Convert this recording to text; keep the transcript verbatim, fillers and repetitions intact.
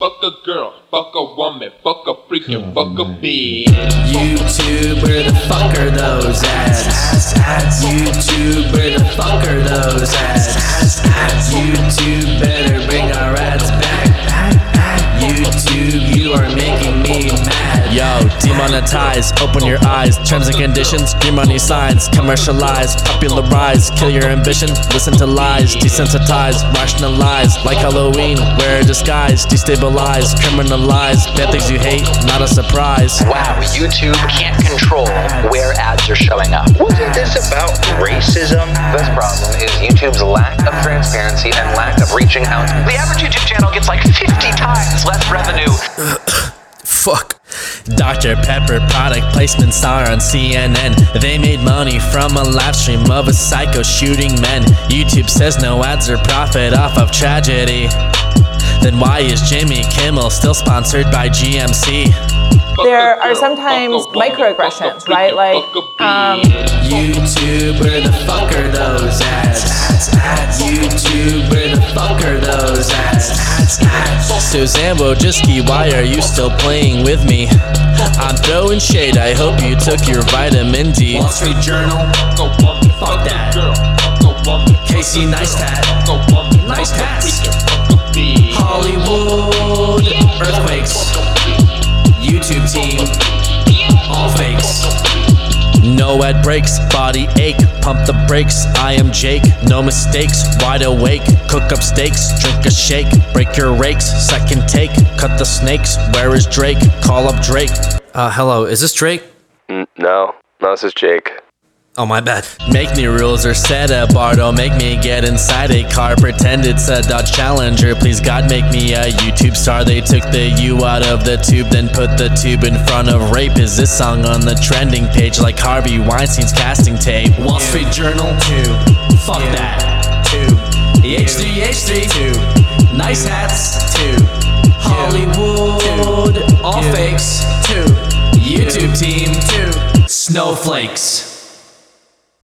Fuck a girl, fuck a woman, fuck a freaking, fuck a bitch. YouTube, where the fuck are those ads? YouTube, where the fuck are those ads? YouTube, better bring our ads back. YouTube, you are making me mad. Yo, demonetize, open your eyes. Terms and conditions, your money signs. Commercialize, popularize, kill your ambition. Listen to lies, desensitize, rationalize. Like Halloween, wear a disguise. Destabilize, criminalize. Bad things you hate, not a surprise. Wow, YouTube can't control where ads are showing up. Wasn't this about racism? This problem is YouTube's lack of transparency and lack of reaching out. The average YouTube channel gets like fifty times less revenue. Fuck. Doctor Pepper product placement star on C N N. They made money from a live stream of a psycho shooting men. YouTube says no ads or profit off of tragedy. Then why is Jimmy Kimmel still sponsored by G M C? There are sometimes microaggressions, right? Like, um, YouTube, where the fuck are those ads? YouTube, where the fuck are those ads? Suzanne Wojcicki, why are you still playing with me? I'm throwing shade, I hope you took your vitamin D. Wall Street Journal, fuck that. Casey Neistat, nice hats. Hollywood, earthquakes. YouTube team, all fakes. No ad breaks, body ache, pump the brakes. I am Jake, no mistakes, wide awake. Cook up steaks, drink a shake, break your rakes. Second take, cut the snakes. Where is Drake? Call up Drake. Uh, hello, is this Drake? Mm, no, no, this is Jake. Oh, my bad. Make me rules or set a bar. Don't make me get inside a car. Pretend it's a Dodge Challenger. Please God, make me a YouTube star. They took the U out of the tube, then put the tube in front of rape. Is this song on the trending page like Harvey Weinstein's casting tape? Wall Street Journal, two. Fuck that, two. H three H three, two. Nice hats, two. Hollywood, all fakes, two. YouTube team, two. Snowflakes.